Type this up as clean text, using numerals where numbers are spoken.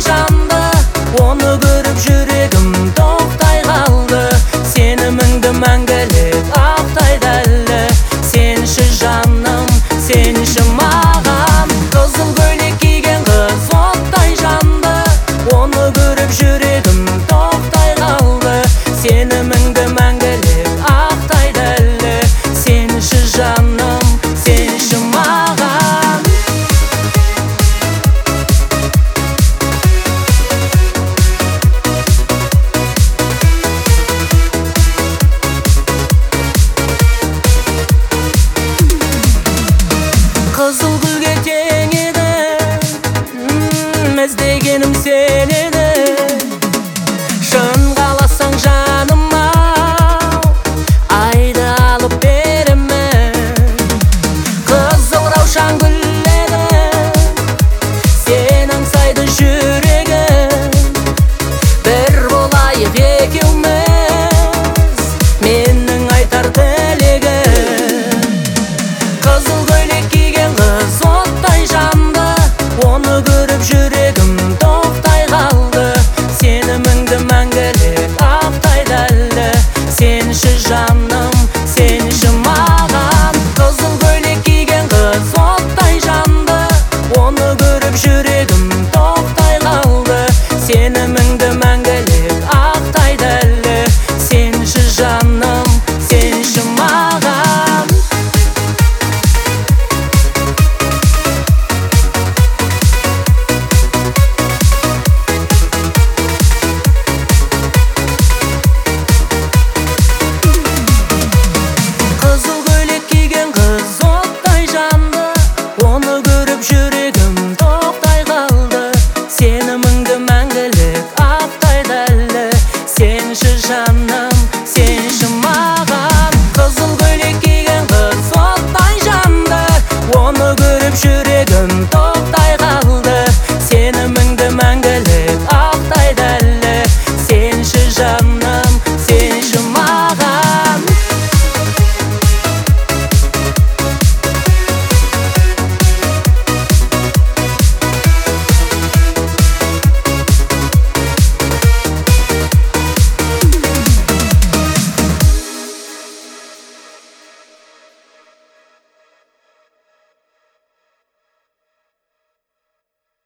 жанды, оны көріп жүрегім тоқтай қалды. Сеніміңді мәңгілік ақтайды әлі. Сенші жаным, сенші маған. Қызыл көйлек киген қыз оттай жанды, оны көріп жүрегім тоқтай қалды. Сеніміңді мәңгілік ақтайды әлі. Сенші жаным, сенші маған. Қызыл гүлге тең еді, іздегенім сен еді. Шын қаласаң жаным-ау, айды алып беремін. Қызыл раушан гүл еді, сен аңсайды жүрегім. Bir болайық екеуміз, менің айтар тілегім. Қызыл көйлек киген қыз оттай жанды, оны көріп жүрегім тоқтай қалды. Сеніміңді мәңгілік ақтайды әлі. Сенші жаным, сенші маған. Қызыл көйлек киген қыз оттай жанды, оны көріп жүрегім тоқтай қалды. Сеніміңді мәңгілік ақтайды әлі. Сенші жаным, сенші маған. Қызыл көйлек киген қыз оттай жанды, оны көріп жүрегім тоқтай қалды. Сеніміңді мәңгілік ақтайды әлі. Сенші жаным, сенші маған. Қызыл көйлек киген қыз оттай жанды, оны көріп жүрегім тоқтай